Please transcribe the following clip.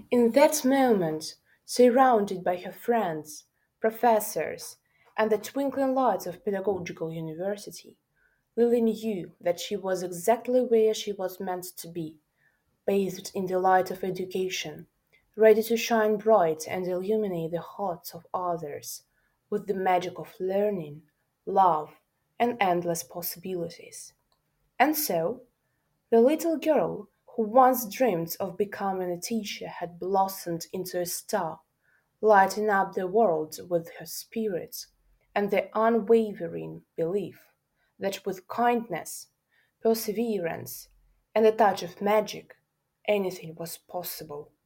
In that moment, surrounded by her friends, professors, and the twinkling lights of pedagogical university, Lily knew that she was exactly where she was meant to be, bathed in the light of education, ready to shine bright and illuminate the hearts of others with the magic of learning, love, and endless possibilities. And so, the little girl who once dreamed of becoming a teacher had blossomed into a star, lighting up the world with her spirit and the unwavering belief that with kindness, perseverance, and a touch of magic, anything was possible.